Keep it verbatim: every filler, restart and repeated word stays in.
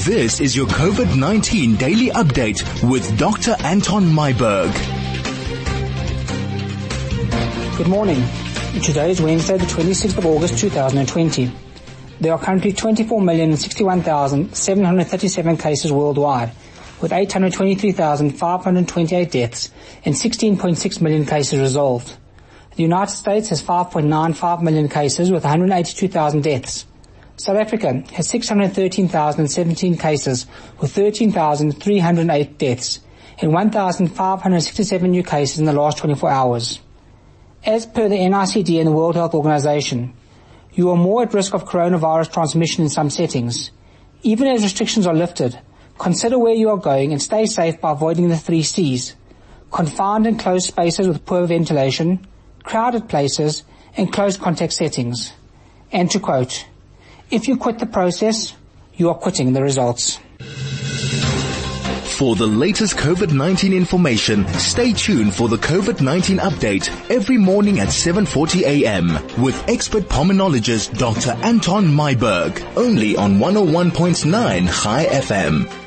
This is your COVID nineteen daily update with Doctor Anton Myburgh. Good morning. Today is Wednesday, the twenty-sixth of August, two thousand twenty. There are currently twenty-four million sixty-one thousand seven hundred thirty-seven cases worldwide, with eight hundred twenty-three thousand five hundred twenty-eight deaths and sixteen point six million cases resolved. The United States has five point nine five million cases with one hundred eighty-two thousand deaths. South Africa has six hundred thirteen thousand seventeen cases with thirteen thousand three hundred eight deaths and one thousand five hundred sixty-seven new cases in the last twenty-four hours. As per the N I C D and the World Health Organization, you are more at risk of coronavirus transmission in some settings. Even as restrictions are lifted, consider where you are going and stay safe by avoiding the three C's: confined and closed spaces with poor ventilation, crowded places, and close contact settings. And to quote, "If you quit the process, you are quitting the results." For the latest COVID nineteen information, stay tuned for the COVID nineteen update every morning at seven forty a.m. with expert pulmonologist Doctor Anton Myburgh, only on one oh one point nine Chai F M.